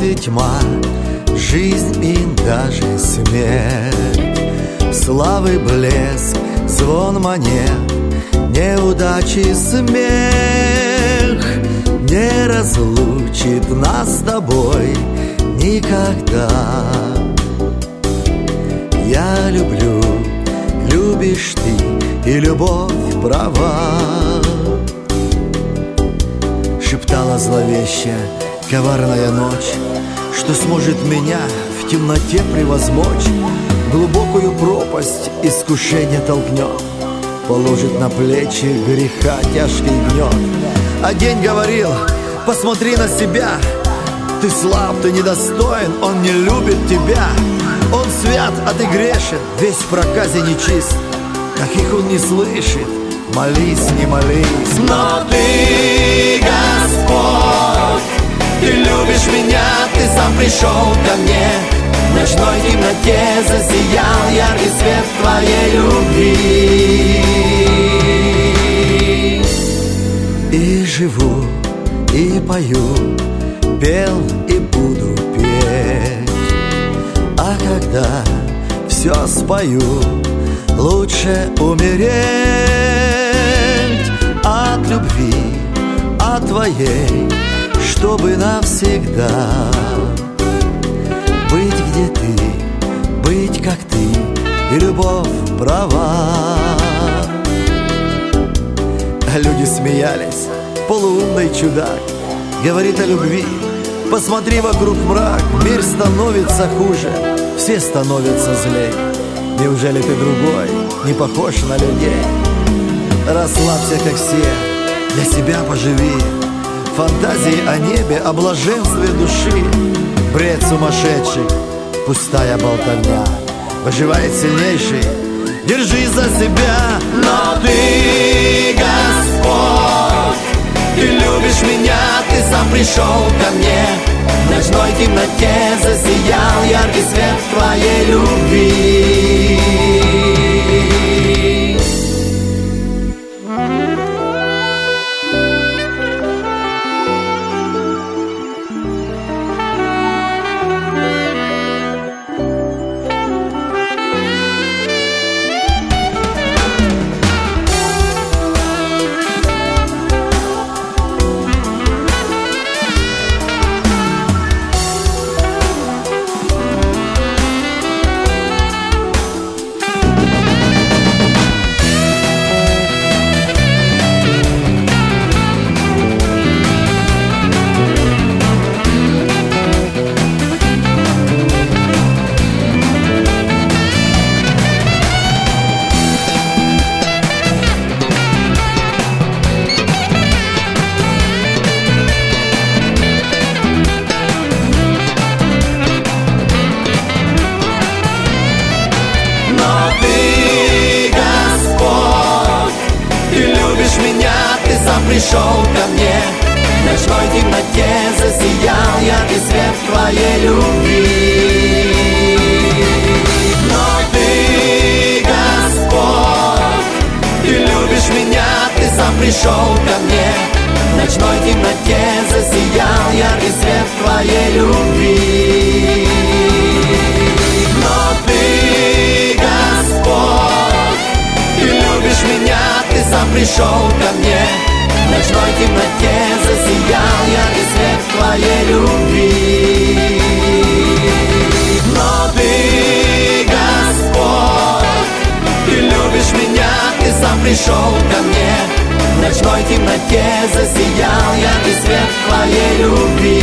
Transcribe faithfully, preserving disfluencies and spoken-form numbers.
и тьма, жизнь и даже смерть, славы блеск, звон монет, неудачи смех не разлучит нас с тобой никогда. Я люблю, любишь ты, и любовь права. Шептала зловещая, коварная ночь, что сможет меня в темноте превозмочь. Глубокую пропасть искушение толкнет, положит на плечи греха тяжкий гнет. А день говорил: посмотри на себя, ты слаб, ты недостоин, он не любит тебя. Он свят, а ты грешен, весь в проказе нечист. Каких он не слышит, молись, не молись. Но ты, Господь, ты любишь меня, ты сам пришел ко мне. В ночной темноте засиял яркий свет твоей любви. И живу, и пою, пел и буду петь. А когда все спою, лучше умереть от любви, от твоей, чтобы навсегда быть, где ты, быть, как ты, и любовь права. Люди смеялись, полуумный чудак говорит о любви. Посмотри вокруг мрак, мир становится хуже, все становятся злей. Неужели ты другой, не похож на людей? Расслабься, как все, для себя поживи. Фантазии о небе, о блаженстве души. Бред сумасшедший, пустая болтовня. Выживает сильнейший, держи за себя. Но ты, Господь, ты любишь меня, ты сам пришел ко мне. В ночной темноте засиял яркий свет твоей любви. Пришел ко мне, в ночной темноте засиял яркий свет твоей любви. Но ты, Господь, ты любишь меня, ты сам пришел ко мне. В ночной темноте засиял яркий свет твоей любви. Но ты, Господь, ты любишь меня, ты сам пришел ко мне. В ночной темноте засиял яркий свет твоей любви. Но ты, Господь, ты любишь меня, ты сам пришел ко мне. В ночной темноте засиял яркий свет твоей любви.